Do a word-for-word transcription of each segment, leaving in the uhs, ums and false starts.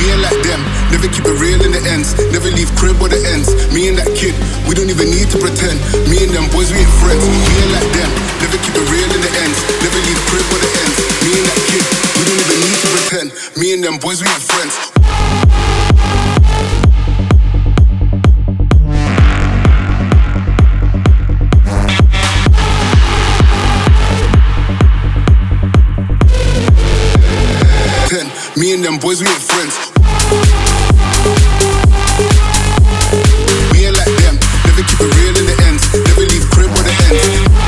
We ain't like them, never keep it real in the ends. Never leave crib or the ends. Me and that kid, we don't even need to pretend. Me and them boys, we ain't friends. We ain't like them, never keep it real in the ends. Never leave crib or the ends. Me and that kid, we don't even need to pretend. Me and them boys, we ain't friends. Me and them boys, we ain't friends. We ain't like them, never keep it real in the ends. Never leave crib or the ends.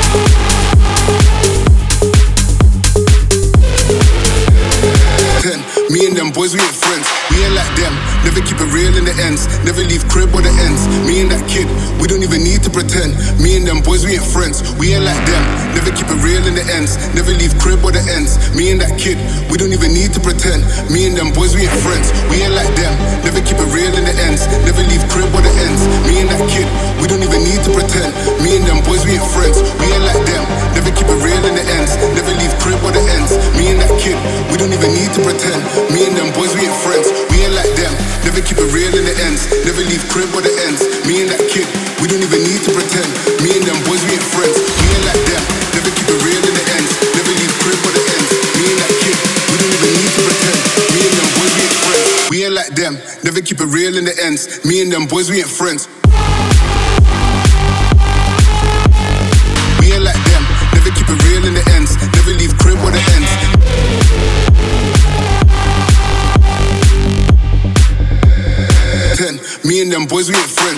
Ten, me and them boys, we ain't friends. We ain't like them, never keep it real in the ends. Never leave crib or the ends. Me and that kid, we don't even need to pretend. Me and them boys, we ain't friends. We ain't like them, never keep it real in the ends. Never leave crib or the ends. Me and that kid, we don't even need to pretend. Me and them boys, we ain't friends. We ain't like them, never keep it real in the ends. Never leave crib or the ends. Me and that kid, we don't even need to pretend. Me and them boys, we ain't friends. We ain't like them, never keep it real in the ends. Never leave crib or the ends. Me and that kid, we don't even need to pretend. Me and them boys, we ain't friends. We ain't like them, never keep it real in the ends. Never leave crib or the ends. Me and that kid, we don't even need to pretend. Me and them boys, we ain't friends. We ain't like them, never keep it real in the ends. Never leave crib or the ends. Me and that kid, we don't even need to pretend. Me and them boys, we ain't friends. We ain't like them, never keep it real in the ends. Me and them boys, we ain't friends. We ain't like them, never keep it real in the ends. Never leave crib or the ends. Ten, me and them boys, we ain't friends.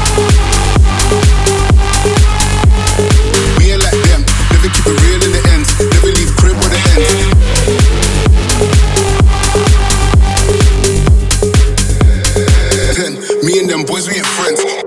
We ain't like them, never keep it real in the ends. Never leave crib or the ends. Ten, me and them boys, we ain't friends.